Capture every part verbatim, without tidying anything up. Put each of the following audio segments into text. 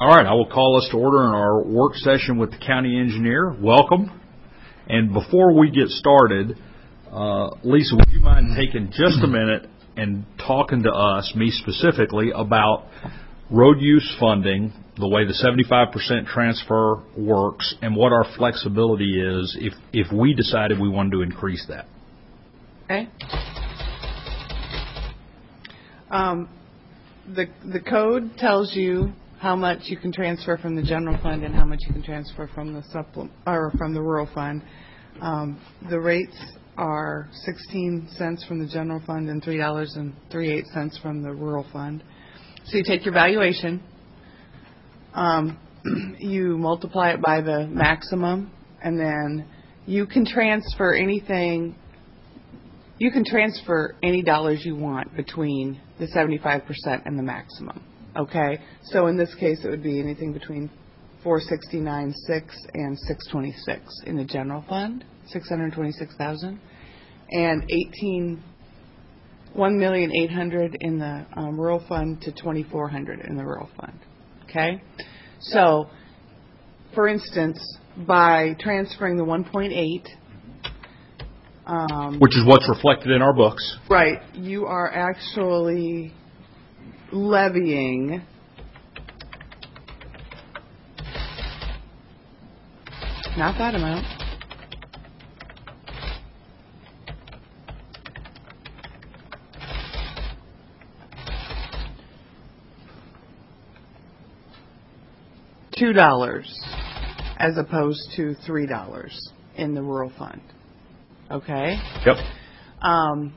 All right, I will call us to order in our work session with the county engineer. Welcome. And before we get started, uh, Lisa, would you mind taking just a minute and talking to us, me specifically, about road use funding, the way the seventy-five percent transfer works, and what our flexibility is if, if we decided we wanted to increase that? Okay. Um, the the code tells you how much you can transfer from the general fund and how much you can transfer from the supplement or from the rural fund. Um, the rates are sixteen cents from the general fund and three dollars and thirty-eight cents from the rural fund. So you take your valuation, um, you multiply it by the maximum, and then you can transfer anything. You can transfer any dollars you want between the seventy-five percent and the maximum. Okay, so in this case, it would be anything between four sixty-nine six and six twenty-six in the general fund, six hundred twenty-six thousand, and eighteen one million eight hundred in the um, rural fund to twenty-four hundred in the rural fund. Okay, so for instance, by transferring the one point eight. Um, Which is what's reflected in our books. Right. You are actually levying not that amount. Two dollars as opposed to three dollars in the rural fund. Okay. Yep. Um,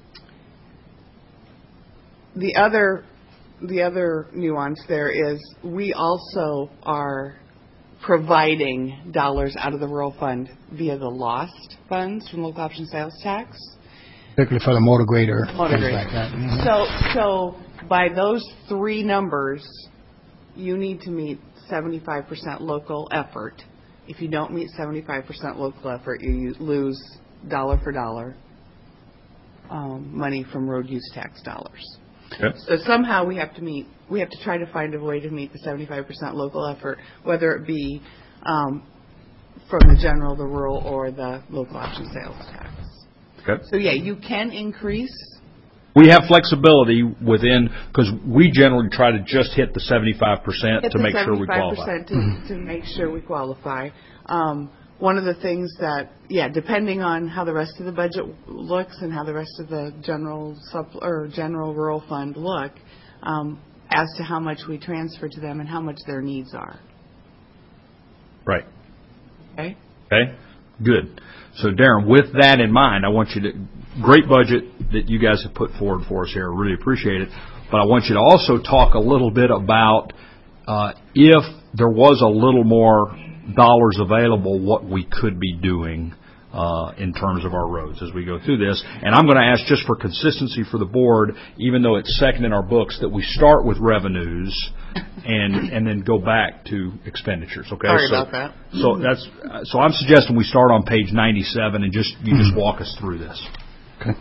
the other, the other nuance there is we also are providing dollars out of the rural fund via the lost funds from local option sales tax, particularly for the motor grader. Motor grader. Like that. Mm-hmm. So, so by those three numbers, you need to meet seventy-five percent local effort. If you don't meet seventy-five percent local effort, you lose dollar for dollar um, money from road use tax dollars. Yep. So somehow we have to meet, we have to try to find a way to meet the seventy-five percent local effort, whether it be um, from the general, the rural, or the local option sales tax. Okay. So yeah, you can increase. We have flexibility within, because we generally try to just hit the seventy-five percent Hit to the make sure we qualify. seventy-five percent to, to make sure we qualify. Um, one of the things that, yeah, depending on how the rest of the budget looks and how the rest of the general supp- or general rural fund look, um, as to how much we transfer to them and how much their needs are. Right. Okay. Okay. Good. So, Darren, with that in mind, I want you to, great budget that you guys have put forward for us here. I really appreciate it. But I want you to also talk a little bit about uh, if there was a little more dollars available, what we could be doing uh, in terms of our roads as we go through this. And I'm going to ask, just for consistency for the board, even though it's second in our books, that we start with revenues and and then go back to expenditures. Okay. Sorry so, about that. So that's so I'm suggesting we start on page ninety-seven and just you just walk us through this. Okay.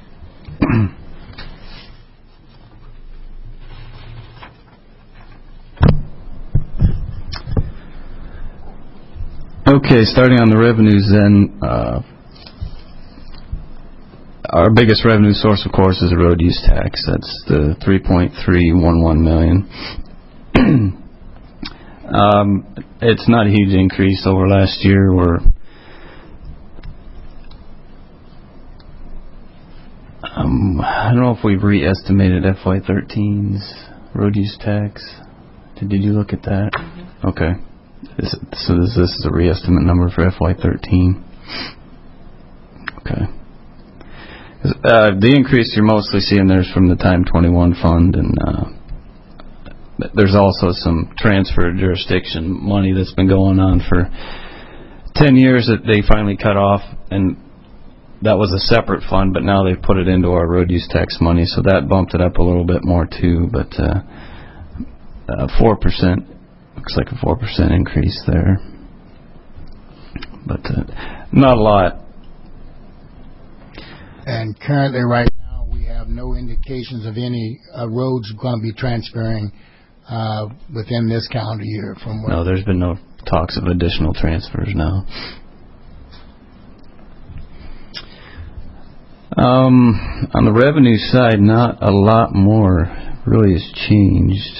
Okay, starting on the revenues then, uh, our biggest revenue source, of course, is the road use tax. That's the three point three one one million. um, it's not a huge increase over last year. We're um, I don't know if we've re-estimated F Y thirteen's road use tax. Did, did you look at that? Mm-hmm. Okay. This, so this, this is a re-estimate number for F Y thirteen. Okay. Uh, the increase you're mostly seeing there's from the Time twenty-one fund, and uh, there's also some transfer jurisdiction money that's been going on for ten years that they finally cut off, and that was a separate fund, but now they've put it into our road use tax money, so that bumped it up a little bit more too. But uh, uh, four percent looks like a four percent increase there, but uh, not a lot. And currently, right now, we have no indications of any uh, roads going to be transferring uh, within this calendar year from what? No, there's been no talks of additional transfers now. Um, on the revenue side, not a lot more really has changed.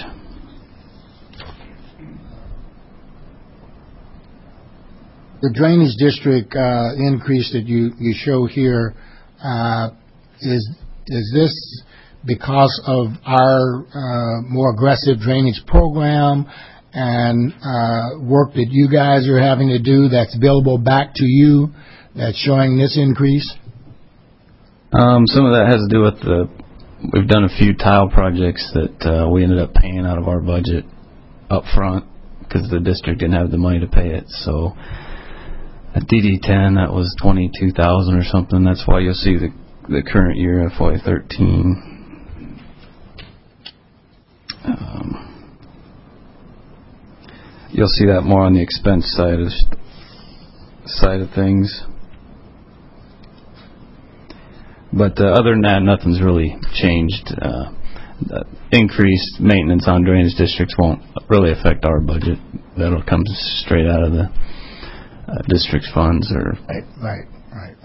The drainage district uh, increase that you, you show here, uh, is is this because of our uh, more aggressive drainage program and uh, work that you guys are having to do that's billable back to you that's showing this increase? Um, some of that has to do with the, we've done a few tile projects that uh, we ended up paying out of our budget up front because the district didn't have the money to pay it. So at D D ten, that was twenty-two thousand or something. That's why you'll see the the current year F Y thirteen. Um, you'll see that more on the expense side of side of things. But uh, other than that, nothing's really changed. Uh, the increased maintenance on drainage districts won't really affect our budget. That'll come straight out of the uh, district's funds. Or Right, right, right.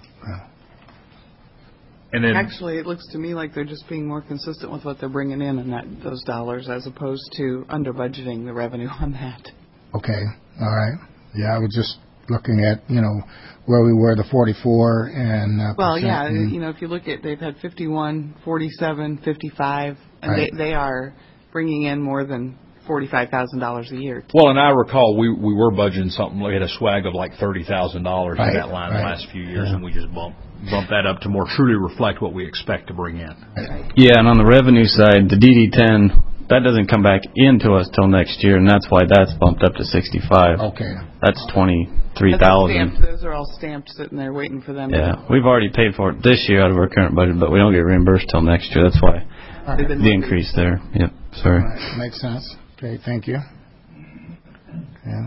And then, Actually, it looks to me like they're just being more consistent with what they're bringing in and that those dollars, as opposed to under budgeting the revenue on that. Okay, all right. Yeah, I was just looking at, you know, where we were, the forty-four and... Uh, Well, percent, yeah, and- you know, if you look at, they've had fifty-one, forty-seven, fifty-five, and Right. they they are bringing in more than forty-five thousand dollars a year. well, and I recall we we were budgeting something. We had a swag of like thirty thousand dollars Right, in that line right. the last few years, Yeah. and we just bumped bumped that up to more truly reflect what we expect to bring in. yeah, and on the revenue side, the D D ten, that doesn't come back into us till next year, and that's why that's bumped up to sixty-five. Okay, That's twenty-three That's thousand. stamped. Those are all stamped, sitting there waiting for them. Yeah, we've already paid for it this year out of our current budget, but we don't get reimbursed till next year. That's why all They've right. been the increase there. Yep, sorry. All right. Makes sense. Okay, thank you. Yeah.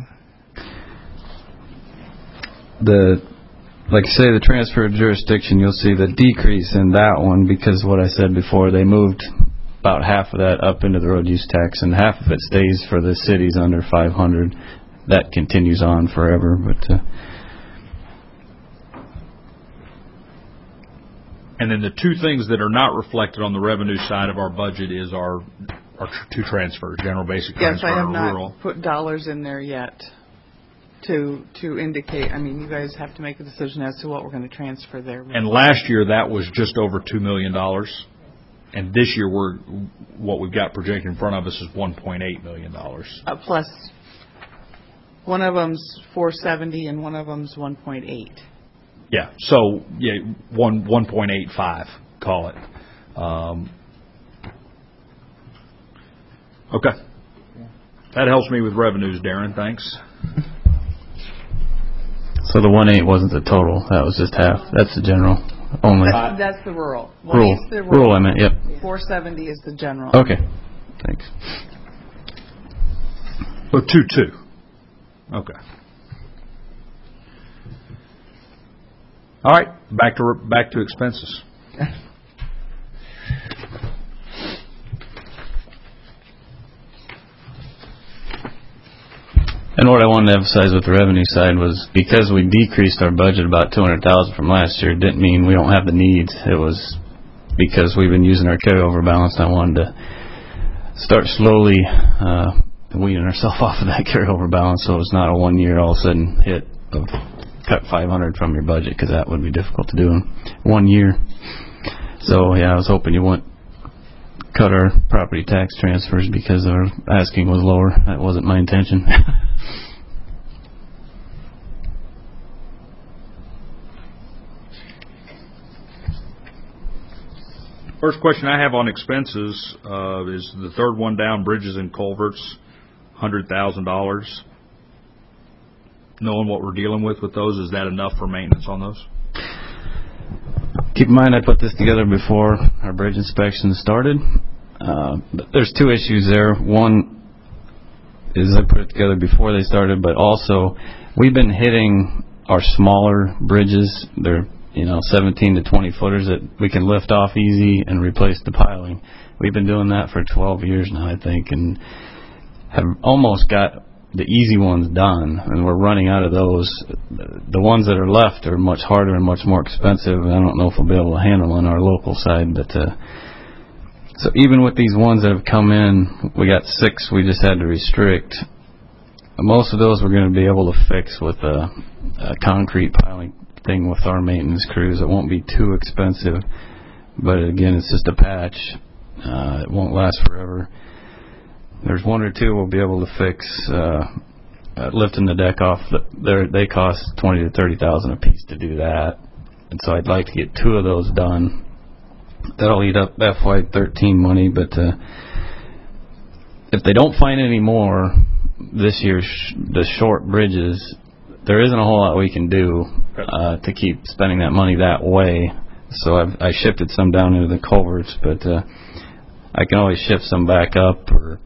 The, like I say, the transfer of jurisdiction, you'll see the decrease in that one because what I said before, they moved about half of that up into the road use tax, and half of it stays for the cities under five hundred. That continues on forever, but uh, And then the two things that are not reflected on the revenue side of our budget is our our tr- two transfers, general basic Yes, transfer I have and not rural. put dollars in there yet to to indicate. I mean, you guys have to make a decision as to what we're going to transfer there. And last year that was just over two million dollars, and this year we're what we've got projected in front of us is one point eight million dollars. Uh, plus, one of them's four seventy and one of them's one point eight. Yeah, so yeah, one one point eight five, call it. Um, okay, that helps me with revenues, Darren. Thanks. so the one eight wasn't the total. That was just half. That's the general only. That's, that's the rural. One Rural, eight's the rural, I meant. Yep. four seventy is the general. Okay. Thanks. So two two. Okay. All right, back to back to expenses. And what I wanted to emphasize with the revenue side was because we decreased our budget about two hundred thousand dollars from last year, it didn't mean we don't have the needs. It was because we've been using our carryover balance, and I wanted to start slowly uh, weaning ourselves off of that carryover balance so it's not a one-year all of a sudden hit of cut five hundred from your budget, because that would be difficult to do in one year. So, yeah, I was hoping you wouldn't cut our property tax transfers because our asking was lower. That wasn't my intention. First question I have on expenses uh, is the third one down, bridges and culverts, one hundred thousand dollars. Knowing what we're dealing with with those, is that enough for maintenance on those? Keep in mind, I put this together before our bridge inspection started. Uh, but there's two issues there. One is I put it together before they started, but also we've been hitting our smaller bridges. They're you know, seventeen to twenty footers that we can lift off easy and replace the piling. We've been doing that for twelve years now, I think, and have almost got the easy ones done, and we're running out of those. The ones that are left are much harder and much more expensive, and I don't know if we'll be able to handle on our local side. But uh, so even with these ones that have come in, we got six we just had to restrict. Most of those we're going to be able to fix with a, a concrete piling thing with our maintenance crews. It won't be too expensive, but again, it's just a patch. Uh, it won't last forever. There's one or two we'll be able to fix. Uh, uh, lifting the deck off, the, they cost twenty to thirty thousand a piece to do that, and so I'd like to get two of those done. That'll eat up F Y thirteen money, but uh, if they don't find any more this year, sh- the short bridges, there isn't a whole lot we can do uh, to keep spending that money that way. So I've I shifted some down into the culverts, but uh, I can always shift some back up. Or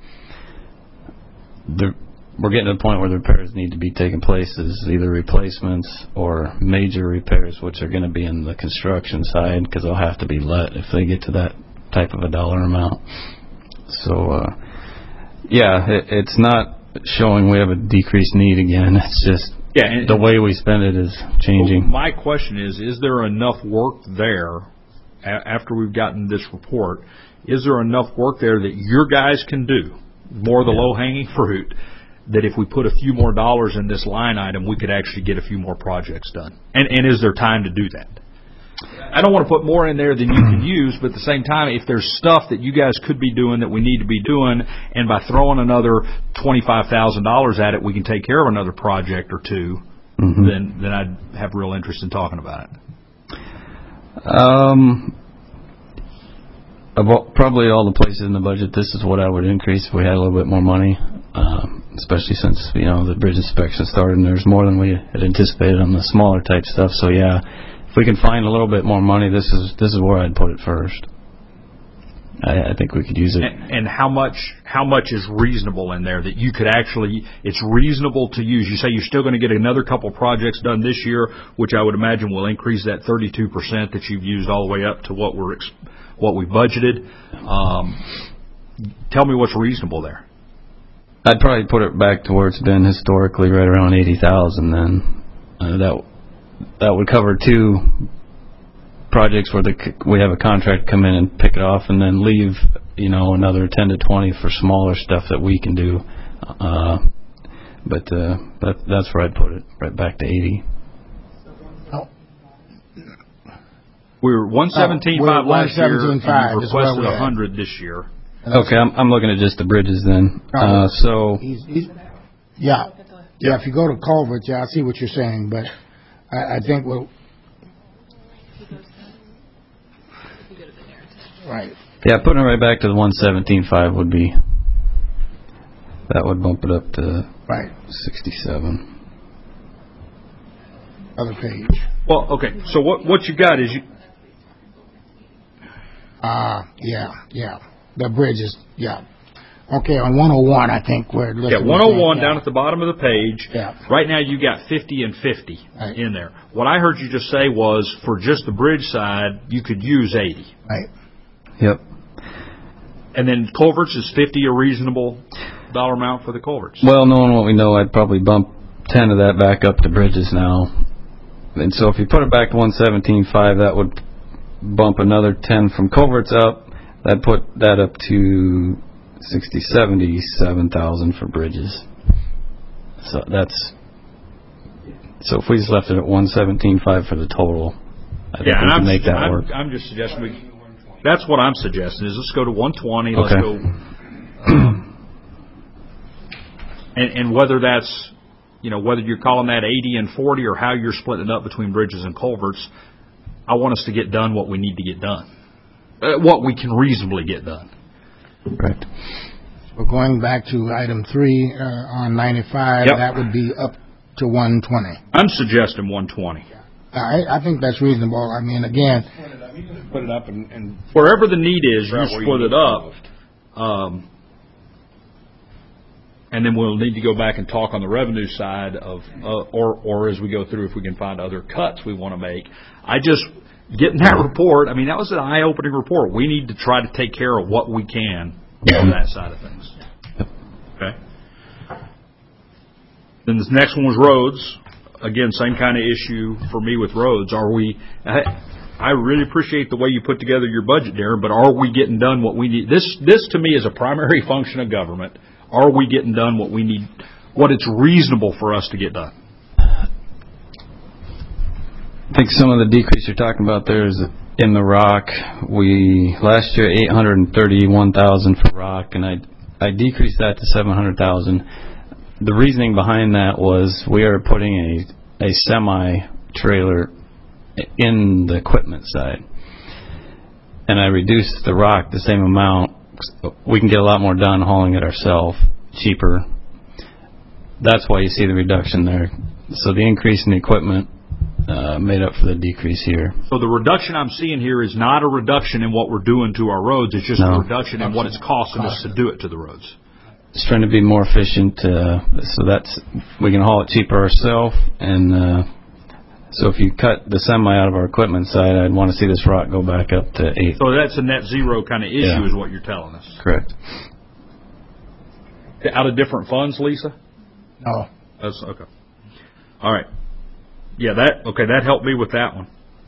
the, we're getting to the point where the repairs need to be taking place as either replacements or major repairs, which are going to be in the construction side because they'll have to be let if they get to that type of a dollar amount. So uh, yeah, it, it's not showing we have a decreased need again. It's just yeah, and, the way we spend it is changing. Well, my question is, is there enough work there a- after we've gotten this report? Is there enough work there that your guys can do, more of the yeah. low-hanging fruit, that if we put a few more dollars in this line item, we could actually get a few more projects done? And, and is there time to do that? I don't want to put more in there than you can use, but at the same time, if there's stuff that you guys could be doing that we need to be doing, and by throwing another twenty-five thousand dollars at it, we can take care of another project or two, mm-hmm. then then I'd have real interest in talking about it. Um, about probably all the places in the budget, this is what I would increase if we had a little bit more money, um, especially since, you know, the bridge inspection started and there's more than we had anticipated on the smaller type stuff. So, yeah. If we can find a little bit more money, this is this is where I'd put it first. I, I think we could use it. And, and how much how much is reasonable in there that you could actually, it's reasonable to use? You say you're still going to get another couple projects done this year, which I would imagine will increase that thirty-two percent that you've used all the way up to what we're what we budgeted. Um, tell me what's reasonable there. I'd probably put it back to where it's been historically, right around eighty thousand. Then uh, that. That would cover two projects where the, we have a contract come in and pick it off, and then leave, you know, another ten to twenty for smaller stuff that we can do. Uh, but uh, that, that's where I'd put it, right back to eighty. Oh. We were one seventeen five oh, last year, and you requested one hundred this year. Okay, I'm, I'm looking at just the bridges then. Uh, so he's, he's, yeah, yeah. If you go to culverts, yeah, I see what you're saying, but. I, I think we'll. Right. Yeah, putting it right back to the one seventeen five would be. That would bump it up to. Right. Sixty-seven. Other page. Well, okay. So what what you got is you. Ah, uh, yeah, yeah. The bridge is yeah. Okay, on one oh one, I think we're yeah, one oh one down at the bottom of the page. Yeah. Right now you got fifty and fifty right. in there. What I heard you just say was for just the bridge side, you could use eighty. Right. Yep. And then culverts, is fifty a reasonable dollar amount for the culverts? Well, knowing what we know, I'd probably bump ten of that back up to bridges now. And so if you put it back to one seventeen five, that would bump another ten from culverts up. That'd put that up to sixty, seventy-seven thousand for bridges. So that's so if we just left it at one seventeen five for the total, I think yeah, we can I'm, make that I'm, work. I'm just suggesting we, that's what I'm suggesting is let's go to one twenty. Let's okay. go, um, and, and whether that's you know whether you're calling that eighty and forty or how you're splitting it up between bridges and culverts, I want us to get done what we need to get done, uh, what we can reasonably get done. Right. We're going back to item three uh, on ninety-five. Yep. That would be up to one twenty. I'm suggesting one twenty. I, I think that's reasonable. I mean, again, put it up and, and wherever the need is, you right split you it up. Um, and then we'll need to go back and talk on the revenue side of, uh, or or as we go through, if we can find other cuts we want to make. I just, getting that report, I mean, that was an eye-opening report. We need to try to take care of what we can on that side of things. Okay. Then this next one was roads. Again, same kind of issue for me with roads. Are we, I, I really appreciate the way you put together your budget, Darren, but are we getting done what we need? This, this to me is a primary function of government. Are we getting done what we need, what it's reasonable for us to get done? I think some of the decrease you're talking about there is in the rock. We last year eight hundred thirty-one thousand for rock, and I I decreased that to seven hundred thousand. The reasoning behind that was we are putting a a semi trailer in the equipment side, and I reduced the rock the same amount. We can get a lot more done hauling it ourselves, cheaper. That's why you see the reduction there. So the increase in the equipment Uh, made up for the decrease here. So the reduction I'm seeing here is not a reduction in what we're doing to our roads. It's just no. a reduction in what it's costing us to do it to the roads. It's trying to be more efficient, uh, so that's we can haul it cheaper ourselves. And uh, so if you cut the semi out of our equipment side, I'd want to see this rock go back up to eight. So that's a net zero kind of issue, yeah. is what you're telling us. Correct. Out of different funds, Lisa? No. That's okay. All right. Yeah, that, okay, that helped me with that one.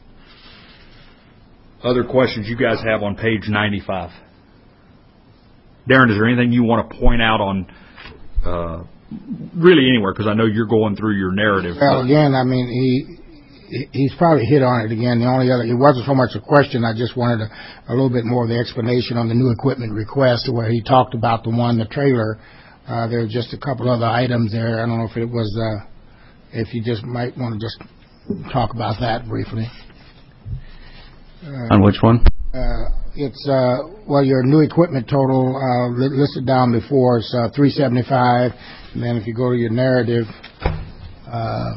Other questions you guys have on page ninety-five? Darren, is there anything you want to point out on, uh, really anywhere, because I know you're going through your narrative. Well, again, I mean, he he's probably hit on it again. The only other, it wasn't so much a question, I just wanted a, a little bit more of the explanation on the new equipment request, where he talked about the one, the trailer. Uh, there were just a couple other items there. I don't know if it was, uh, if you just might want to just talk about that briefly. Uh, On which one? Uh, it's, uh, well, your new equipment total, uh, li- listed down before is, uh, three seventy-five. And then if you go to your narrative, uh,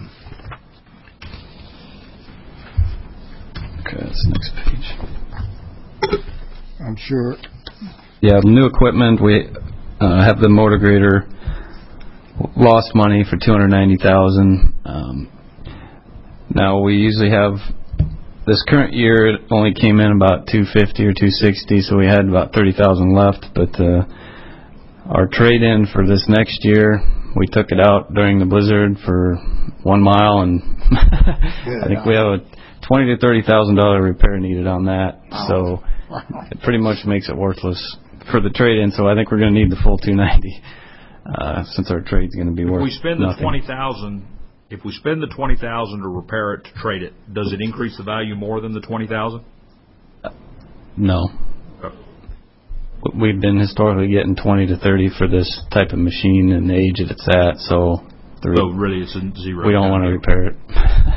okay, that's the next page. I'm sure. Yeah, new equipment, we uh, have the motor grader. Lost money for two hundred ninety thousand dollars. Um, now we usually have, this current year it only came in about two fifty or two sixty, so we had about thirty thousand left. But uh, our trade-in for this next year, we took it out during the blizzard for one mile, and I think we have a twenty to thirty thousand dollar repair needed on that. So it pretty much makes it worthless for the trade-in. So I think we're going to need the full two ninety. Uh, since our trade's going to be if worth we spend nothing. the twenty thousand, if we spend the twenty thousand to repair it to trade it, does it increase the value more than the twenty thousand? Uh, no. Okay. We've been historically getting twenty to thirty for this type of machine and the age that it's at, so the re- so really it's a zero. We don't want to repair it.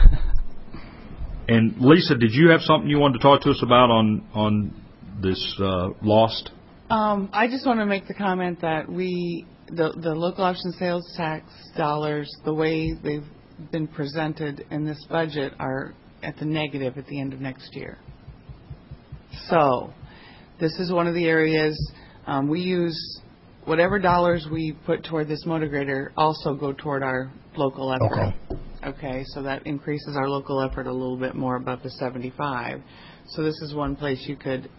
And Lisa, did you have something you wanted to talk to us about on on this uh, lost? Um, I just want to make the comment that we, the, the local option sales tax dollars, the way they've been presented in this budget, are at the negative at the end of next year. So this is one of the areas um, we use. Whatever dollars we put toward this motor grader also go toward our local effort. Okay. Okay, so that increases our local effort a little bit more above the seventy-five. So this is one place you could,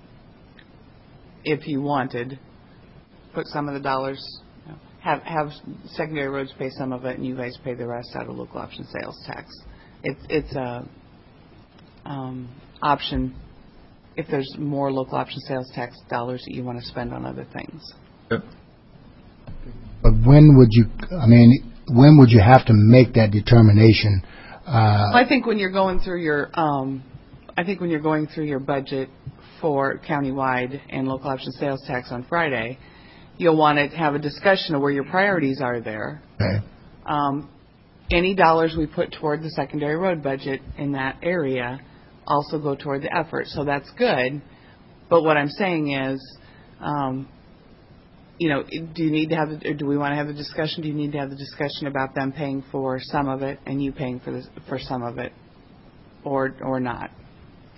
if you wanted, put some of the dollars, you know, have have secondary roads pay some of it, and you guys pay the rest out of local option sales tax. It's it's a um, option if there's more local option sales tax dollars that you want to spend on other things. Yep. But when would you, I mean, when would you have to make that determination? Uh, I think when you're going through your, um, I think when you're going through your budget for countywide and local option sales tax on Friday, you'll want to have a discussion of where your priorities are there. okay. Um, any dollars we put toward the secondary road budget in that area also go toward the effort, so that's good. But what I'm saying is, um, you know, do you need to have, or do we want to have the discussion? Do you need to have the discussion about them paying for some of it and you paying for this, for some of it, or or not?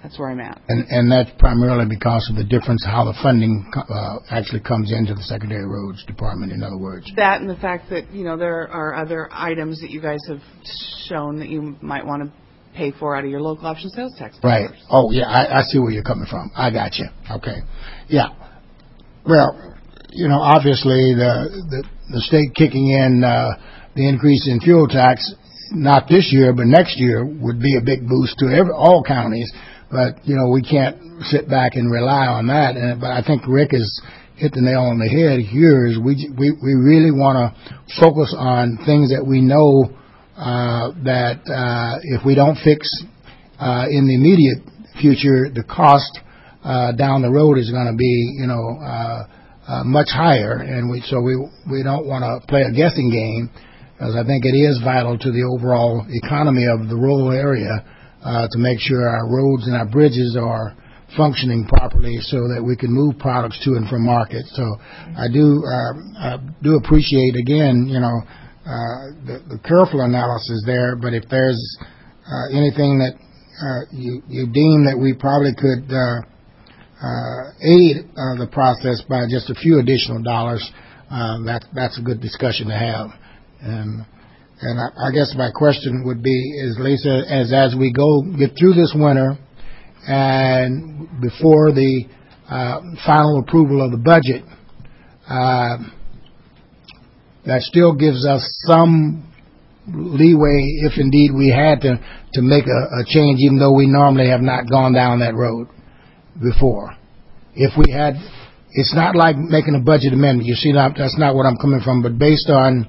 That's where I'm at. And, and that's primarily because of the difference how the funding uh, actually comes into the secondary roads department, in other words. That and the fact that, you know, there are other items that you guys have shown that you might want to pay for out of your local option sales tax dollars. Right. Oh, yeah, I, I see where you're coming from. I got you. Okay. Yeah. Well, you know, obviously the the, the state kicking in uh, the increase in fuel tax, not this year, but next year, would be a big boost to every, all counties. But, you know, we can't sit back and rely on that. And, but I think Rick has hit the nail on the head here is we, we, we really want to focus on things that we know uh, that uh, if we don't fix uh, in the immediate future, the cost uh, down the road is going to be, you know, uh, uh, much higher. And we, so we, we don't want to play a guessing game, because I think it is vital to the overall economy of the rural area Uh, to make sure our roads and our bridges are functioning properly so that we can move products to and from market. So I do uh, I do appreciate, again, you know, uh, the, the careful analysis there, but if there's uh, anything that uh, you, you deem that we probably could uh, uh, aid uh, the process by just a few additional dollars, uh, that, that's a good discussion to have. And And I, I guess my question would be, is Lisa, as as we go get through this winter and before the uh, final approval of the budget, uh, that still gives us some leeway if indeed we had to, to make a, a change, even though we normally have not gone down that road before. If we had, it's not like making a budget amendment. You see, that's not what I'm coming from, but based on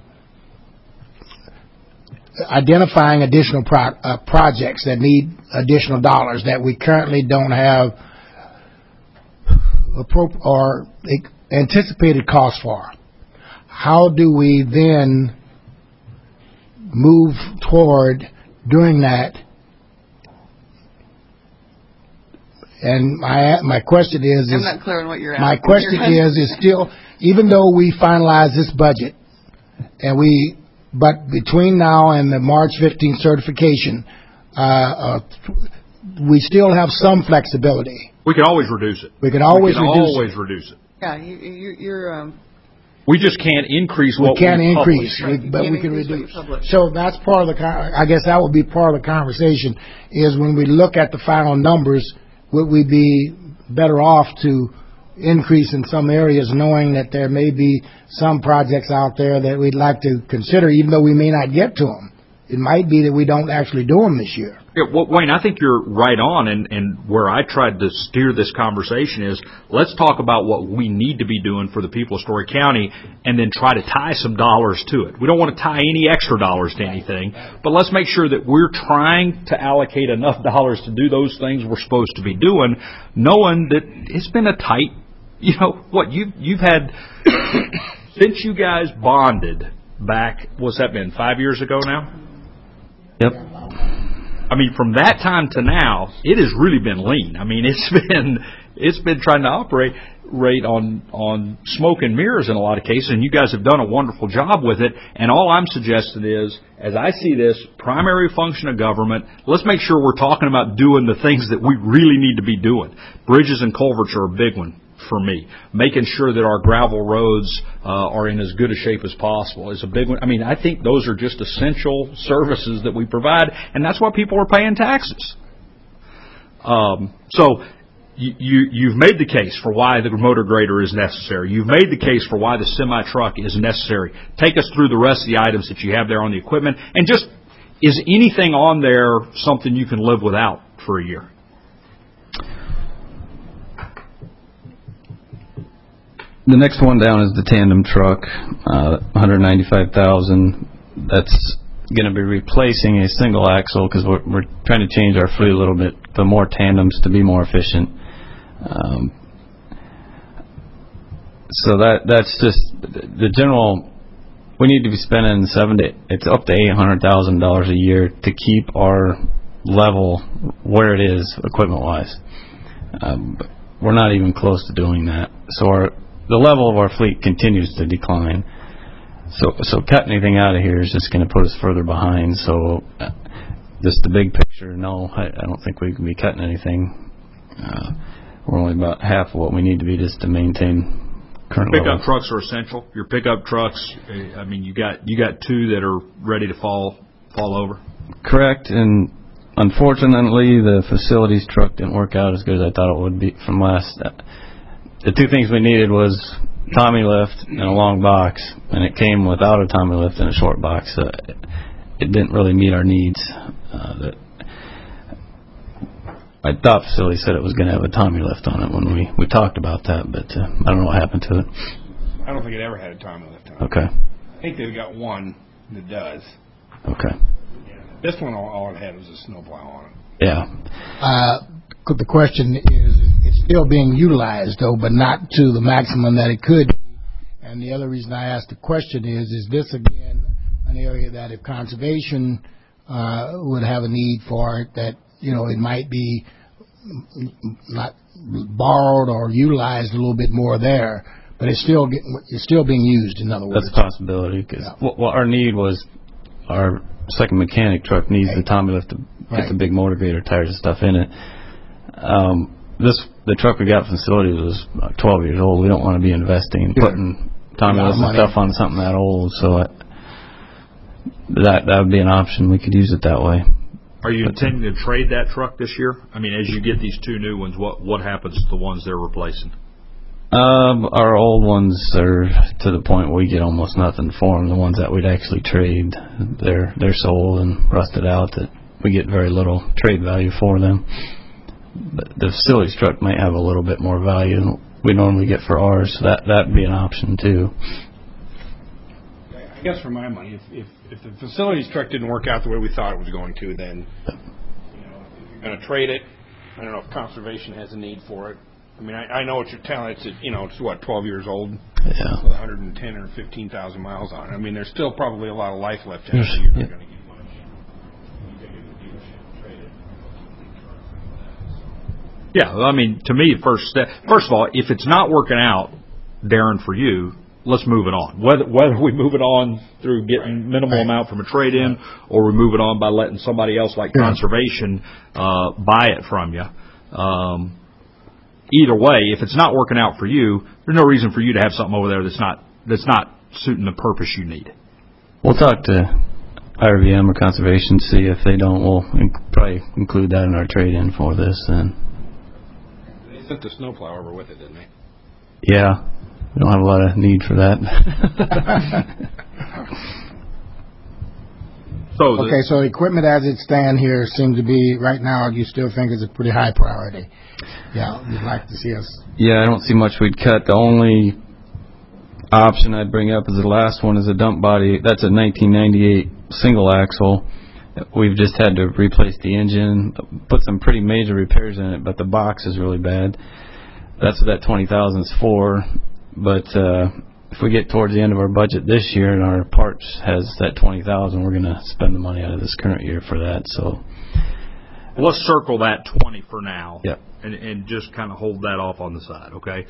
identifying additional pro- uh, projects that need additional dollars that we currently don't have appro- or anticipated costs for. How do we then move toward doing that? And my my question is, I'm is not clear on what you're my asking. question is, is still, even though we finalize this budget and we But between now and the March fifteenth certification, uh, uh, we still have some flexibility. We can always reduce it. We can always we can reduce always it. reduce it. Yeah, you, you, you're. Um, We just can't increase we what can't we increase, publish. we, but Can't we can increase what reduce. you publish. So that's part of the. Con- I guess that would be part of the conversation. Is when we look at the final numbers, would we be better off to increase in some areas, knowing that there may be some projects out there that we'd like to consider, even though we may not get to them. It might be that we don't actually do them this year. Yeah, well, Wayne, I think you're right on, and, and where I tried to steer this conversation is, let's talk about what we need to be doing for the people of Story County, and then try to tie some dollars to it. We don't want to tie any extra dollars to anything, but let's make sure that we're trying to allocate enough dollars to do those things we're supposed to be doing, knowing that it's been a tight, you know, what, you, you've had, since you guys bonded back, what's that been, five years ago now? Yep. I mean, from that time to now, it has really been lean. I mean, it's been it's been trying to operate rate on on smoke and mirrors in a lot of cases, and you guys have done a wonderful job with it. And all I'm suggesting is, as I see this, primary function of government, let's make sure we're talking about doing the things that we really need to be doing. Bridges and culverts are a big one for me. Making sure that our gravel roads uh, are in as good a shape as possible is a big one. I mean, I think those are just essential services that we provide, and that's why people are paying taxes. Um, so you, you, you've made the case for why the motor grader is necessary. You've made the case for why the semi-truck is necessary. Take us through the rest of the items that you have there on the equipment, and just, is anything on there something you can live without for a year? The next one down is the tandem truck, uh, one hundred ninety-five thousand dollars. That's going to be replacing a single axle because we're, we're trying to change our fleet a little bit, the more tandems to be more efficient. Um, so that that's just the general. We need to be spending seven to it's up to eight hundred thousand dollars a year to keep our level where it is equipment wise. Um, we're not even close to doing that. So our the level of our fleet continues to decline. So so cutting anything out of here is just going to put us further behind. So uh, just the big picture Sure, no, I, I don't think we can be cutting anything. Uh, we're only about half of what we need to be just to maintain current Pickup levels. trucks are essential. Your pickup trucks, uh, I mean, you got you got two that are ready to fall fall over. Correct, and unfortunately, the facilities truck didn't work out as good as I thought it would be from last. Uh, the two things we needed was Tommy lift and a long box, and it came without a Tommy lift and a short box. Uh, it, it didn't really meet our needs. Uh, the, I thought facility said it was going to have a Tommy lift on it when we, we talked about that, but uh, I don't know what happened to it. I don't think it ever had a Tommy lift on it. Okay. I think they've got one that does. Okay. This one, all, all it had was a snowplow on it. Yeah. Uh, the question is, it's still being utilized, though, but not to the maximum that it could be. And the other reason I asked the question is, is this, again, an area that if conservation uh, would have a need for it, that, you know, it might be not borrowed or utilized a little bit more there, but it's still get, it's still being used, in other words. That's a possibility, because yeah. what, what our need was, our second mechanic truck needs right. the Tommy lift to get right. the big motor grader tires and stuff in it. Um, this the truck we got from facilities was twelve years old. We don't want to be investing in putting Tommy lifts and stuff on something that old, so I, that that would be an option. We could use it that way. Are you but, intending to trade that truck this year? I mean, as you get these two new ones, what what happens to the ones they're replacing? Um, our old ones are to the point where we get almost nothing for them. The ones that we'd actually trade, they're they're sold and rusted out. That we get very little trade value for them. But the facilities truck might have a little bit more value than we normally get for ours. So that that'd be an option too. I guess for my money, if if, if the facilities truck didn't work out the way we thought it was going to, then you know, if you're going to trade it, I don't know if conservation has a need for it. I mean, I, I know what you're telling. It's you know, it's what twelve years old, yeah, with one hundred ten or fifteen thousand miles on it. I mean, there's still probably a lot of life left in it. So you're not yeah. going to get much. You take it to the dealership and trade it. Yeah, I mean, to me, first step. First of all, if it's not working out, Darren, for you, let's move it on. Whether whether we move it on through getting right. minimal right. amount from a trade-in, right. or we move it on by letting somebody else like yeah. conservation uh, buy it from you. Um, Either way, if it's not working out for you, there's no reason for you to have something over there that's not that's not suiting the purpose you need. We'll talk to I R V M or conservation, see if they don't. We'll inc- probably include that in our trade-in for this. Then they sent the snowplow over with it, didn't they? Yeah, we don't have a lot of need for that. so okay, so equipment as it stands here seems to be right now. You still think is a pretty high priority. Yeah, you'd like to see us. Yeah, I don't see much we'd cut. The only option I'd bring up is the last one is a dump body. That's a nineteen ninety-eight single axle. We've just had to replace the engine, put some pretty major repairs in it, but the box is really bad. That's what that twenty thousand is for. But uh, if we get towards the end of our budget this year and our parts has that twenty thousand, we're going to spend the money out of this current year for that. So let's circle that twenty for now. Yep. And, and just kind of hold that off on the side, okay?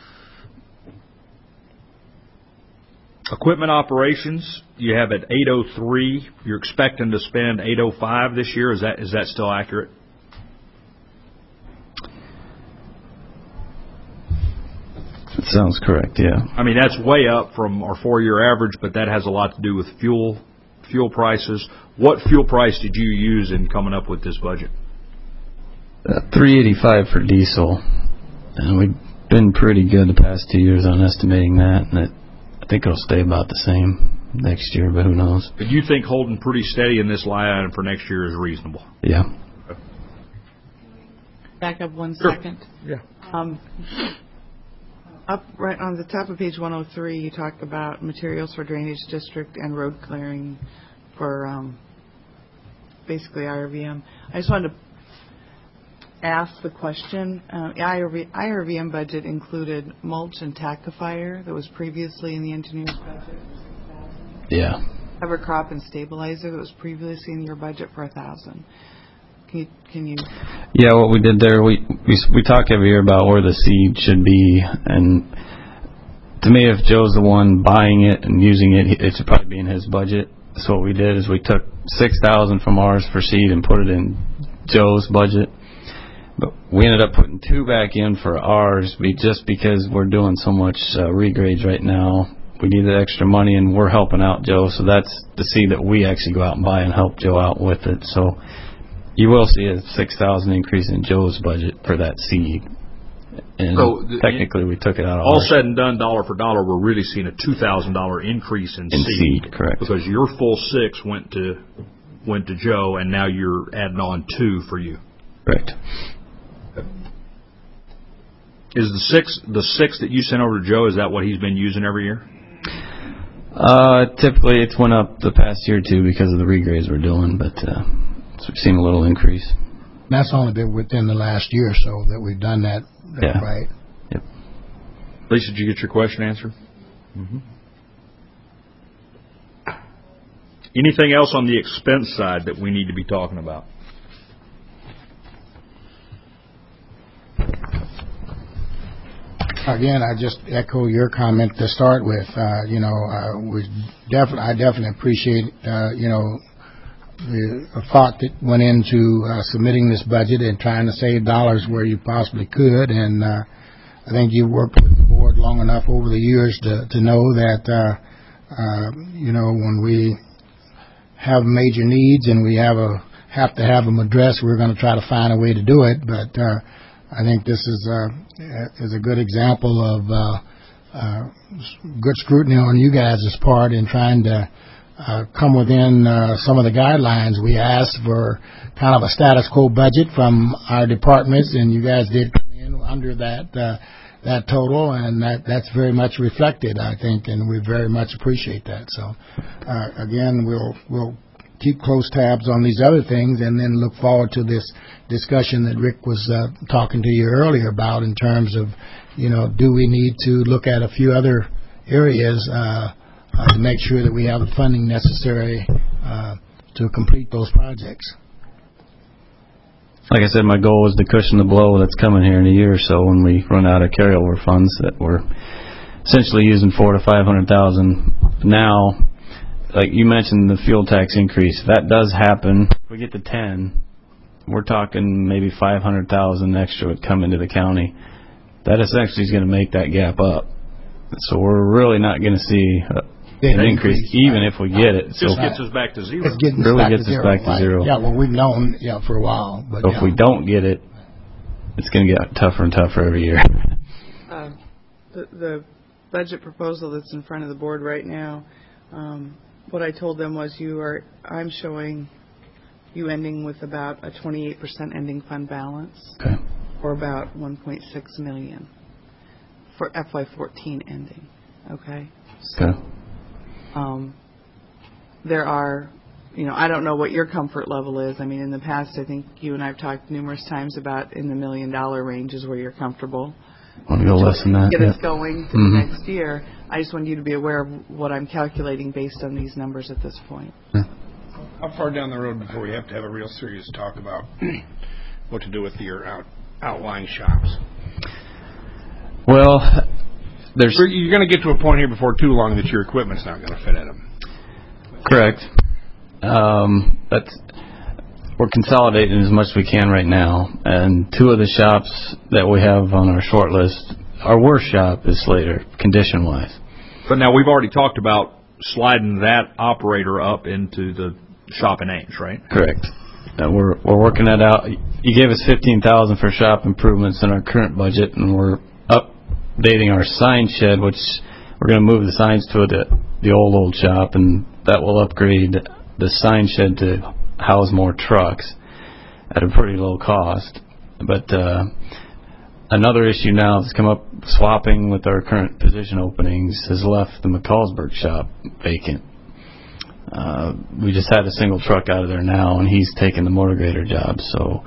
Equipment operations, you have at eight oh three. You're expecting to spend eight oh five this year. Is that is that still accurate? That sounds correct, yeah. I mean, that's way up from our four-year average, but that has a lot to do with fuel fuel prices. What fuel price did you use in coming up with this budget? Uh, three eighty-five for diesel, and we've been pretty good the past two years on estimating that, and it, I think it'll stay about the same next year, but who knows. But you think holding pretty steady in this line item for next year is reasonable? Yeah. Okay. Back up one sure. second. Yeah. Um, up right on the top of page one oh three, you talk about materials for drainage district and road clearing for um, basically I R V M. I just wanted to ask the question. Uh, the I R V M budget included mulch and tackifier that was previously in the engineer's budget. Yeah. Cover crop and stabilizer that was previously in your budget for a thousand. Can you, can you? Yeah, what we did there, we, we we talk every year about where the seed should be, and to me, if Joe's the one buying it and using it, it should probably be in his budget. So what we did is we took six thousand from ours for seed and put it in Joe's budget. But we ended up putting two back in for ours be just because we're doing so much uh, regrades right now. We needed extra money, and we're helping out Joe, so that's the seed that we actually go out and buy and help Joe out with it. So you will see a six thousand dollars increase in Joe's budget for that seed. And So the- technically, we took it out of All ours. said and done, dollar for dollar, we're really seeing a two thousand dollars increase in, In seed, correct. Because your full six went to went to Joe, and now you're adding on two for you. Correct. Is the six the six that you sent over to Joe, is that what he's been using every year? Uh, typically, it's went up the past year or two because of the regrades we're doing, but uh, so we've seen a little increase. That's only been within the last year or so that we've done that, that Yeah. right? Yep. Lisa, did you get your question answered? Mm-hmm. Anything else on the expense side that we need to be talking about? Again, I just echo your comment to start with. Uh, you know, uh, we definitely, I definitely appreciate, uh, you know, the thought that went into uh, submitting this budget and trying to save dollars where you possibly could. And uh, I think you've worked with the board long enough over the years to, to know that, uh, uh, you know, when we have major needs and we have a have to have them addressed, we're going to try to find a way to do it. But uh, I think this is uh, is a good example of uh, uh, good scrutiny on you guys' part in trying to uh, come within uh, some of the guidelines. We asked for kind of a status quo budget from our departments, and you guys did come in under that uh, that total, and that that's very much reflected, I think, and we very much appreciate that. So, uh, again, we'll we'll keep close tabs on these other things, and then look forward to this discussion that Rick was uh, talking to you earlier about in terms of, you know, do we need to look at a few other areas uh, uh, to make sure that we have the funding necessary uh, to complete those projects. Like I said, my goal is to cushion the blow that's coming here in a year or so when we run out of carryover funds that we're essentially using four to five hundred thousand now. Like you mentioned, the fuel tax increase, if that does happen, if we get to ten, we're talking maybe five hundred thousand extra would come into the county. That essentially is going to make that gap up. So we're really not going to see uh, an increase, increase, even right. if we get it. It So just gets us back to zero. It's getting us Really back gets to us zero, back to right. zero. Yeah, well, we've known yeah for a while, but so yeah. if we don't get it, it's going to get tougher and tougher every year. Uh, the, the budget proposal that's in front of the board right now, um, what I told them was you are, I'm showing you ending with about a twenty-eight percent ending fund balance, Okay. or about one point six million for F Y fourteen ending. Okay. So, Okay. um, there are, you know, I don't know what your comfort level is. I mean, in the past, I think you and I have talked numerous times about in the million dollar range is where you're comfortable. Want to go less than that? Get Yeah. us going to Mhm. the next year. I just wanted you to be aware of what I'm calculating based on these numbers at this point. How far down the road before we have to have a real serious talk about what to do with your out, outlying shops? Well, there's So you're going to get to a point here before too long that your equipment's not going to fit in them. correct. Um, that's we're consolidating as much as we can right now, and two of the shops that we have on our short list, our worst shop is Slater, condition-wise. But now we've already talked about sliding that operator up into the shop in Ames, right? Correct. Uh, we're we're working that out. You gave us fifteen thousand for shop improvements in our current budget, and we're updating our sign shed, which we're going to move the signs to the the old old shop, and that will upgrade the sign shed to house more trucks at a pretty low cost. But uh, another issue now that's come up, swapping with our current position openings, has left the McCallsburg shop vacant. Uh, we just had a single truck out of there now, and he's taking the motor grader job. So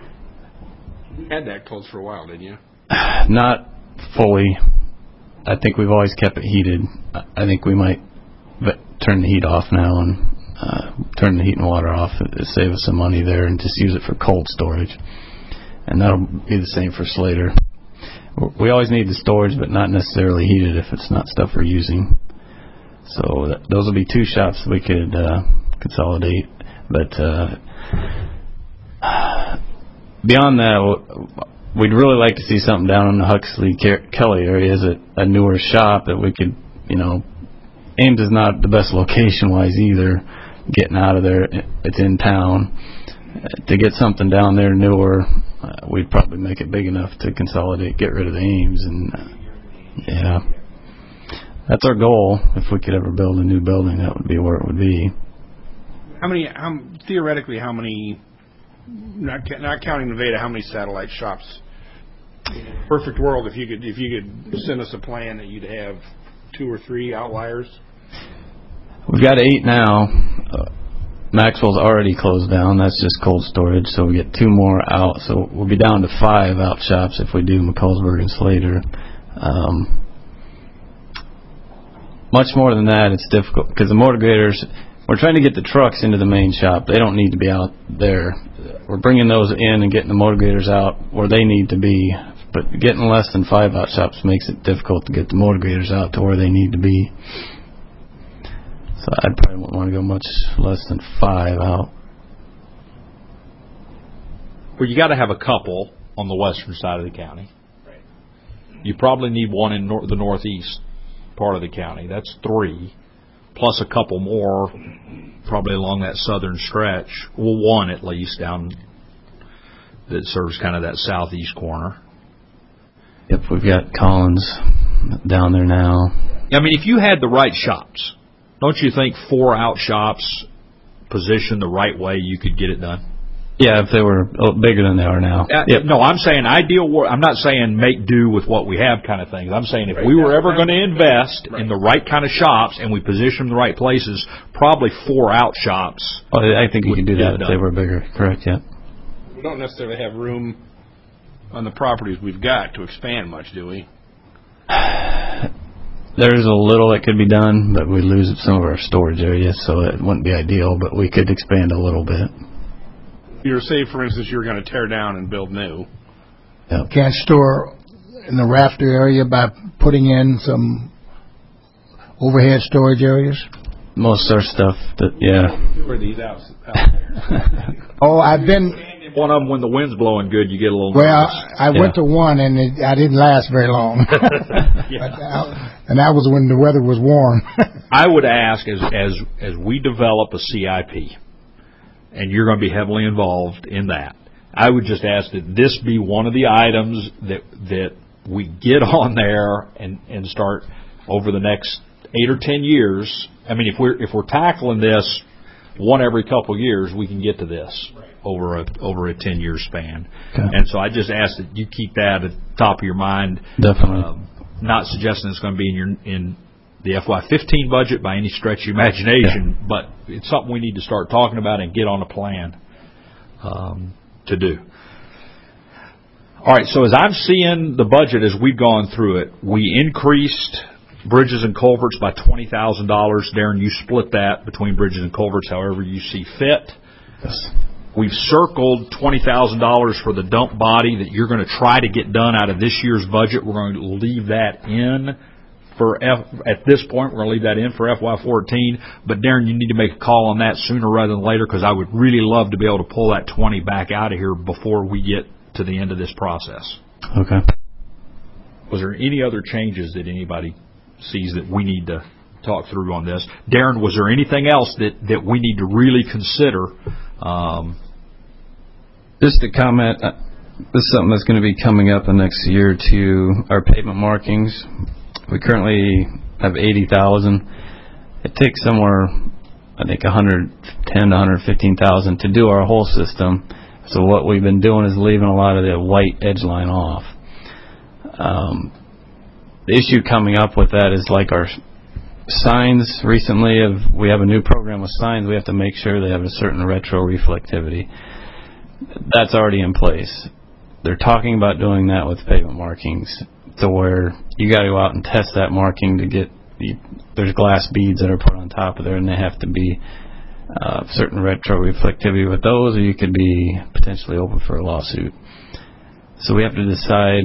You had that closed for a while, didn't you? not fully. I think we've always kept it heated. I think we might v- turn the heat off now and uh, turn the heat and water off to save us some money there and just use it for cold storage. And that'll be the same for Slater. We always need the storage, but not necessarily heated if it's not stuff we're using. So th- those will be two shops we could uh, consolidate. But uh, beyond that, we'd really like to see something down in the Huxley Kelly area. Is it a newer shop that we could, you know, Ames is not the best location wise either. Getting out of there, it's in town. Uh, to get something down there newer, uh, we'd probably make it big enough to consolidate, get rid of the Ames, and uh, yeah, that's our goal. If we could ever build a new building, that would be where it would be. How many, how, theoretically, how many, not not counting Nevada, how many satellite shops? Perfect world, if you could if you could send us a plan that you'd have two or three outliers. We've got eight now. Uh, Maxwell's already closed down. That's just cold storage, so we get two more out. So we'll be down to five out shops if we do McCallsburg and Slater. Um, much more than that, it's difficult because the motor graders, we're trying to get the trucks into the main shop. They don't need to be out there. We're bringing those in and getting the motor graders out where they need to be. But getting less than five out shops makes it difficult to get the motor graders out to where they need to be. So I probably wouldn't want to go much less than five out. Well, you got to have a couple on the western side of the county. Right. You probably need one in nor- the northeast part of the county. That's three, plus a couple more, probably along that southern stretch. Well, one at least down that serves kind of that southeast corner. Yep, we've got Collins down there now. I mean, if you had the right shops, don't you think four out shops positioned the right way, you could get it done? Yeah, if they were bigger than they are now. Uh, yep. No, I'm saying ideal. I'm not saying make do with what we have kind of things. I'm saying if right. we were ever going to invest right. in the right kind of shops and we position them in the right places, probably four out shops. Oh, I think you could do that if done. They were bigger. Correct, yeah. We don't necessarily have room on the properties we've got to expand much, do we? There's a little that could be done, but we lose some of our storage areas, so it wouldn't be ideal, but we could expand a little bit. You're say, for instance, you're going to tear down and build new. Yep. Can't store in the rafter area by putting in some overhead storage areas? Most of our stuff, that yeah. Where these out, out there. Oh, I've been... One of them, when the wind's blowing good, you get a little well, nervous. I, I yeah. went to one, and it, I didn't last very long. yeah. but I, and that was when the weather was warm. I would ask, as as as we develop a C I P, and you're going to be heavily involved in that, I would just ask that this be one of the items that that we get on there and, and start over the next eight or ten years. I mean, if we're if we're tackling this one every couple of years, we can get to this. Right. over a over a ten year span. Okay. And so I just ask that you keep that at the top of your mind. Definitely. Um, not suggesting it's going to be in your in the F Y fifteen budget by any stretch of imagination, yeah. but it's something we need to start talking about and get on a plan um, to do. All right, so as I'm seeing the budget as we've gone through it, we increased bridges and culverts by twenty thousand dollars. Darren, you split that between bridges and culverts however you see fit. Yes. We've circled twenty thousand dollars for the dump body that you're going to try to get done out of this year's budget. We're going to leave that in for F, at this point, we're going to leave that in for F Y fourteen. But, Darren, you need to make a call on that sooner rather than later because I would really love to be able to pull that twenty back out of here before we get to the end of this process. Okay. Was there any other changes that anybody sees that we need to talk through on this? Darren, was there anything else that, that we need to really consider? Um, Just a comment, uh, this is something that's going to be coming up in the next year or two. Our pavement markings, we currently have eighty thousand. It takes somewhere, I think, one hundred ten to one hundred fifteen thousand to do our whole system. So what we've been doing is leaving a lot of the white edge line off. Um, the issue coming up with that is like our signs recently, have, we have a new program with signs. We have to make sure they have a certain retro reflectivity. That's already in place. They're talking about doing that with pavement markings to where you got to go out and test that marking to get the, there's glass beads that are put on top of there and they have to be uh, certain retro reflectivity with those, or you could be potentially open for a lawsuit. So we have to decide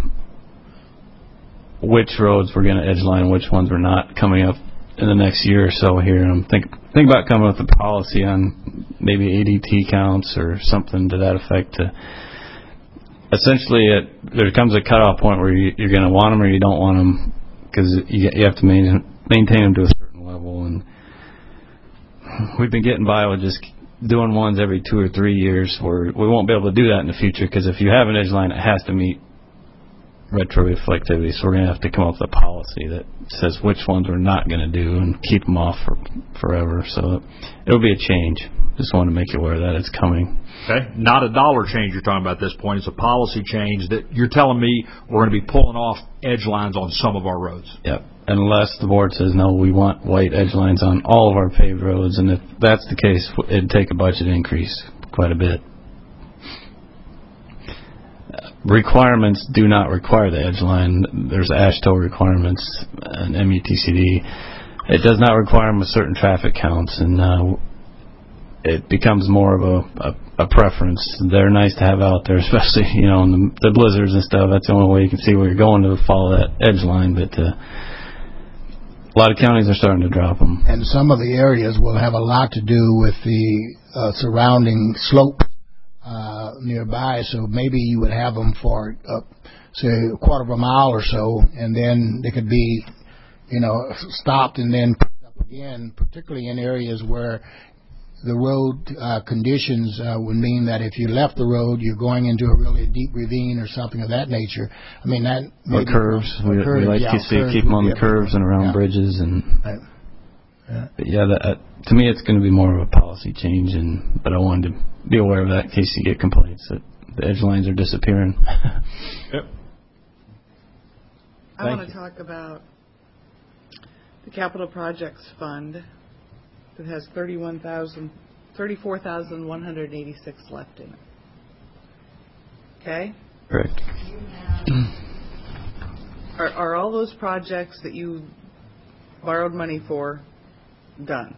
which roads we're going to edge line and which ones we're not coming up in the next year or so here. And I'm think, think about coming up with a policy on maybe A D T counts or something to that effect to essentially, it, there comes a cutoff point where you, you're going to want them or you don't want them, because you, you have to maintain, maintain them to a certain level. And we've been getting by with just doing ones every two or three years, where we won't be able to do that in the future, because if you have an edge line, it has to meet retro reflectivity. So we're going to have to come up with a policy that says which ones we're not going to do and keep them off for forever. So it'll be a change. Just want to make you aware that it's coming. Okay, not a dollar change you're talking about at this point. It's a policy change that you're telling me we're going to be pulling off edge lines on some of our roads. Yep. Unless the board says, no, we want white edge lines on all of our paved roads. And if that's the case, it'd take a budget increase quite a bit. Requirements do not require the edge line. There's AASHTO requirements and M U T C D. It does not require them with certain traffic counts, and uh, it becomes more of a, a, a preference. They're nice to have out there, especially, you know, in the, the blizzards and stuff. That's the only way you can see where you're going to follow that edge line. But uh, a lot of counties are starting to drop them. And some of the areas will have a lot to do with the uh, surrounding slope uh, nearby. So maybe you would have them for, uh, say, a quarter of a mile or so, and then they could be, you know, stopped and then picked up again, particularly in areas where the road uh, conditions uh, would mean that if you left the road, you're going into a really deep ravine or something of that nature. I mean, that or curves. Or we, curves. we like yeah, to see curves keep them on the be curves and around yeah. bridges, and Right. Yeah. but yeah, that, uh, to me, it's going to be more of a policy change. And but I wanted to be aware of that in case you get complaints that the edge lines are disappearing. Yep. I Thank want to you. talk about the Capital Projects Fund that has thirty-one thousand, thirty-four thousand one hundred eighty-six left in it. Okay? Correct. Are, are all those projects that you borrowed money for done?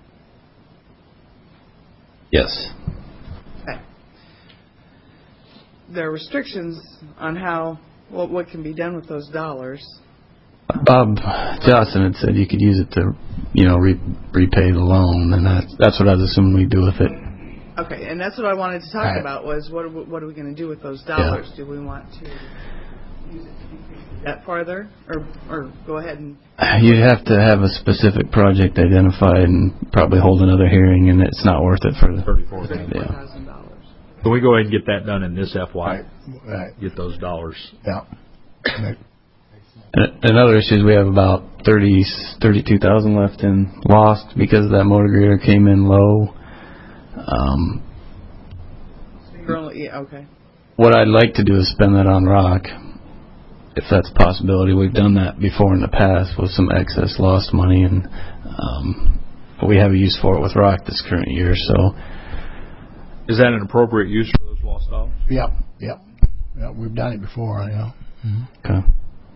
Yes. Okay. There are restrictions on how, what, what can be done with those dollars. Bob Johnson had said you could use it to, you know, re- repay the loan, and that, that's what I was assuming we'd do with it. Okay, and that's what I wanted to talk Right. about was what are, we- what are we going to do with those dollars? Do we want to use it to decrease that farther, or or go ahead and? You'd have to have a specific project identified and probably hold another hearing, and it's not worth it for the Thirty-four Thirty-four Yeah. thousand dollars. Can we go ahead and get that done in this F Y? Right. Right. Get those dollars. Yeah. Right. And another issue is we have about thirty, thirty-two thousand left in lost because that motor grader came in low. Um, You're only, yeah, okay. what I'd like to do is spend that on rock, if that's a possibility. We've done that before in the past with some excess lost money, and um, we have a use for it with rock this current year. So, Is that an appropriate use for those lost dollars? Yep. Yep. Yeah, we've done it before, you know. Mm-hmm. okay.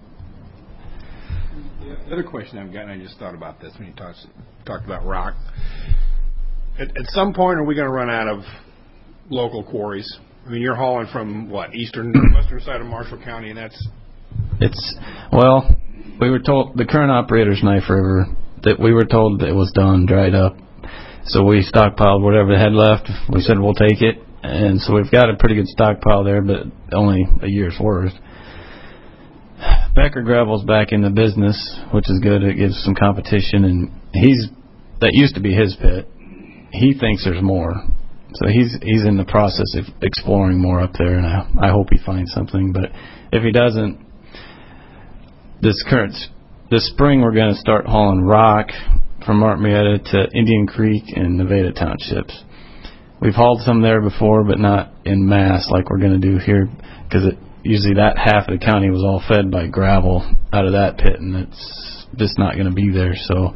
The other question I've got, and I just thought about this when you talked, talked about rock. At, at some point, are we going to run out of local quarries? I mean, you're hauling from, what, eastern, western side of Marshall County, and that's... It's, well, we were told, the current operator's Knife River, that we were told that it was done, dried up. So we stockpiled whatever they had left. We said we'll take it. And so we've got a pretty good stockpile there, but only a year's worth. Becker Gravel's back in the business, which is good. It gives some competition, and he's, that used to be his pit. He thinks there's more. So he's he's in the process of exploring more up there, and I, I hope he finds something. But if he doesn't, this current, this spring we're going to start hauling rock from Martin Marietta to Indian Creek and Nevada Townships. We've hauled some there before, but not in mass like we're going to do here, because it usually that half of the county was all fed by gravel out of that pit, and it's just not going to be there. So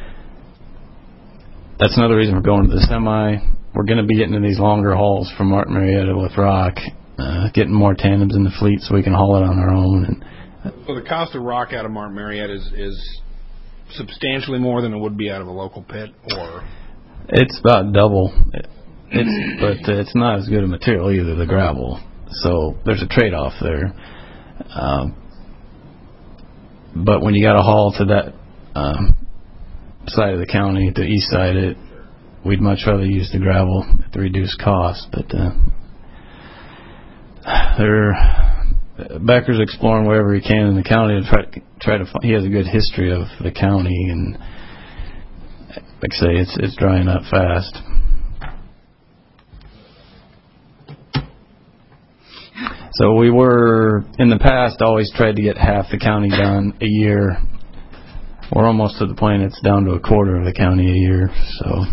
that's another reason we're going to the semi. We're going to be getting to these longer hauls from Martin Marietta with rock, uh, getting more tandems in the fleet so we can haul it on our own. And So the cost of rock out of Martin Marietta is, is substantially more than it would be out of a local pit, or? it's about double. It, it's but uh, it's not as good a material either, the gravel. So there's a trade-off there. Um, but when you got to haul to that um, side of the county, the east side, it we'd much rather use the gravel at the reduced cost. But uh, they're Becker's exploring wherever he can in the county to try try to find. He has a good history of the county, and like I say, it's it's drying up fast. So we were in the past always tried to get half the county done a year. We're almost to the point it's down to a quarter of the county a year. So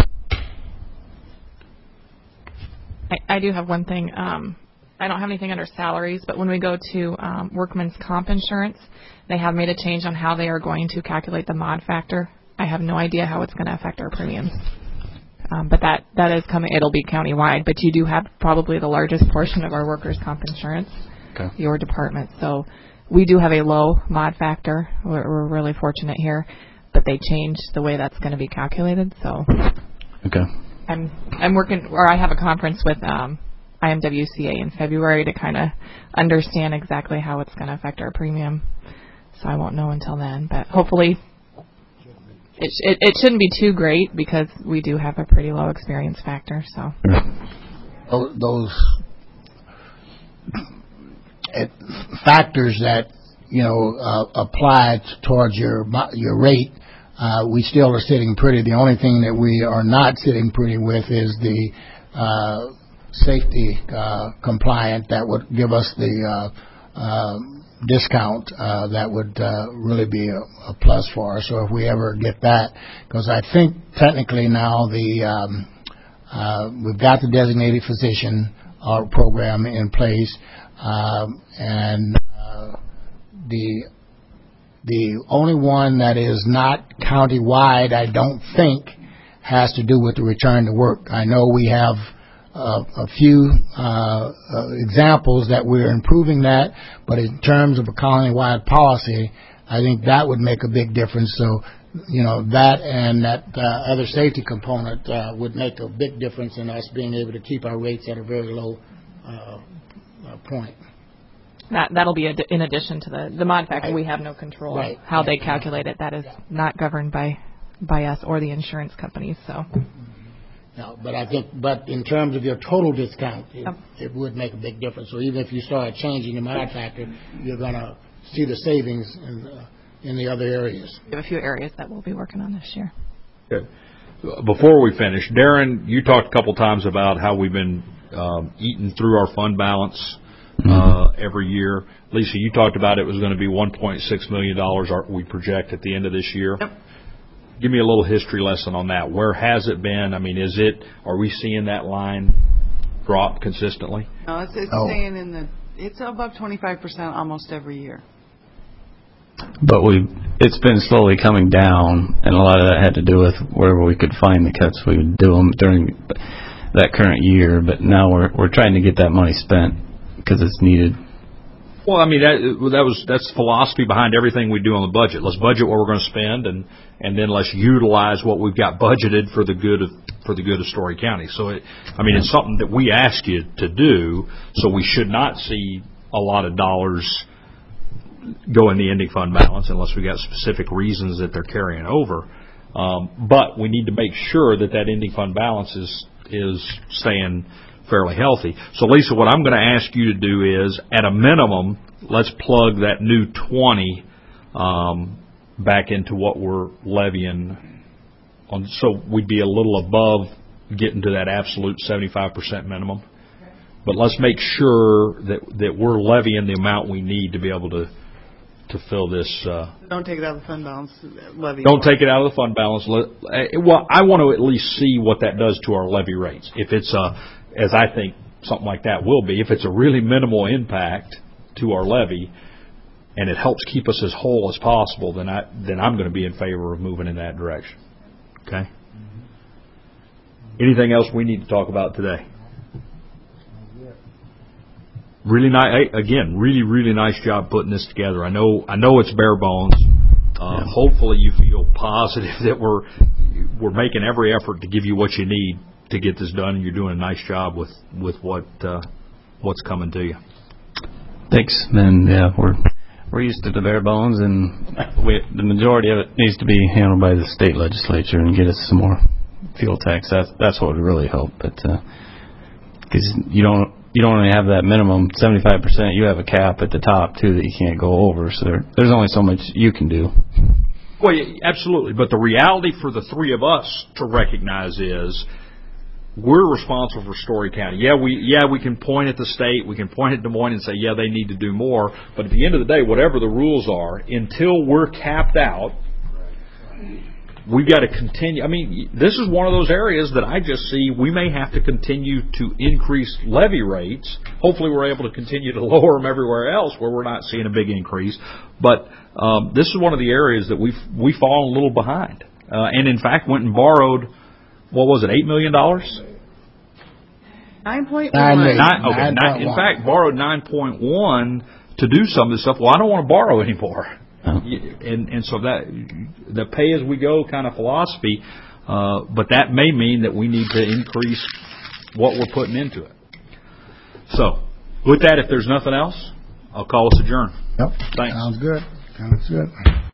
I, I do have one thing. Um, I don't have anything under salaries, but when we go to um, workman's comp insurance, they have made a change on how they are going to calculate the mod factor. I have no idea how it's going to affect our premiums. Um, but that, that is coming. It'll be countywide, but you do have probably the largest portion of our workers' comp insurance, okay. Your department. So we do have a low mod factor. We're, we're really fortunate here, but they changed the way that's going to be calculated. So okay. I'm I'm working, or I have a conference with um, I M W C A in February to kind of understand exactly how it's going to affect our premium. So I won't know until then, but hopefully it, sh- it it shouldn't be too great because we do have a pretty low experience factor. So Tho- those uh, factors that you know uh, apply towards your mo- your rate. Uh, we still are sitting pretty. The only thing that we are not sitting pretty with is the uh, safety uh, compliant that would give us the uh, uh, discount. Uh, that would uh, really be a, a plus for us. So if we ever get that, because I think technically now the um, uh, we've got the designated physician uh, program in place, um, and uh, the The only one that is not countywide, I don't think, has to do with the return to work. I know we have uh, a few uh, uh, examples that we're improving that, but in terms of a countywide policy, I think that would make a big difference. So, you know, that and that uh, other safety component uh, would make a big difference in us being able to keep our rates at a very low uh, uh, point. that that'll be ad- in addition to the the mod factor. Right. We have no control Right. how they calculate it. That is not governed by by us or the insurance companies. So. No, but I think, but in terms of your total discount, it, Yep. it would make a big difference. So even if you start changing the mod factor, you're going to see the savings in, uh, in the other areas. We have a few areas that we'll be working on this year. Good. Before we finish, Darren, you talked a couple times about how we've been um, eating through our fund balance uh, every year. Lisa, you talked about it was going to be one point six million dollars we project at the end of this year. Yep. Give me a little history lesson on that. Where has it been? I mean, is it, are we seeing that line drop consistently? No, it's, it's Oh. staying in the, it's above twenty-five percent almost every year. But we, it's been slowly coming down, and a lot of that had to do with wherever we could find the cuts, we would do them during that current year. But now we're we're trying to get that money spent because it's needed. Well, I mean, that, that was that's the philosophy behind everything we do on the budget. Let's budget what we're going to spend, and, and then let's utilize what we've got budgeted for the good of for the good of Story County. So, it, I mean, it's something that we ask you to do. So we should not see a lot of dollars go in the ending fund balance unless we got specific reasons that they're carrying over. Um, but we need to make sure that that ending fund balance is is staying fairly healthy. So, Lisa, what I'm going to ask you to do is, at a minimum, let's plug that new twenty um, back into what we're levying on, so we'd be a little above getting to that absolute seventy-five percent minimum. But let's make sure that that we're levying the amount we need to be able to to fill this. Uh, Don't take it out of the fund balance levy. Don't take it out of the fund balance. Let- Well, I want to at least see what that does to our levy rates. If it's a, as I think something like that will be, if it's a really minimal impact to our levy, and it helps keep us as whole as possible, then I then I'm going to be in favor of moving in that direction. Okay. Anything else we need to talk about today? Really nice. Again, really, really nice job putting this together. I know, I know it's bare bones. Uh, hopefully, you feel positive that we're we're making every effort to give you what you need to get this done, and you're doing a nice job with with what uh, what's coming to you. Thanks. And yeah, we're we're used to the bare bones, and we, the majority of it needs to be handled by the state legislature and get us some more fuel tax. That's that's what would really help. But because uh, you don't. you don't only have that minimum seventy-five percent, you have a cap at the top, too, that you can't go over. So there, there's only so much you can do. Well, yeah, absolutely. But the reality for the three of us to recognize is we're responsible for Story County. Yeah, we yeah we can point at the state, we can point at Des Moines and say, yeah, they need to do more. But at the end of the day, whatever the rules are, until we're capped out, we've got to continue. I mean, this is one of those areas that I just see we may have to continue to increase levy rates. Hopefully we're able to continue to lower them everywhere else where we're not seeing a big increase. But um, this is one of the areas that we've, we've fallen a little behind. Uh, and, in fact, went and borrowed, what was it, eight million dollars? Nine point Nine one. million. Nine, okay, Nine nine, point in one. fact, borrowed nine point one to do some of this stuff. Well, I don't want to borrow anymore. Oh. And and so that the pay as we go kind of philosophy, uh, but that may mean that we need to increase what we're putting into it. So, with that, if there's nothing else, I'll call us adjourned. Yep. Thanks. Sounds good. Sounds good.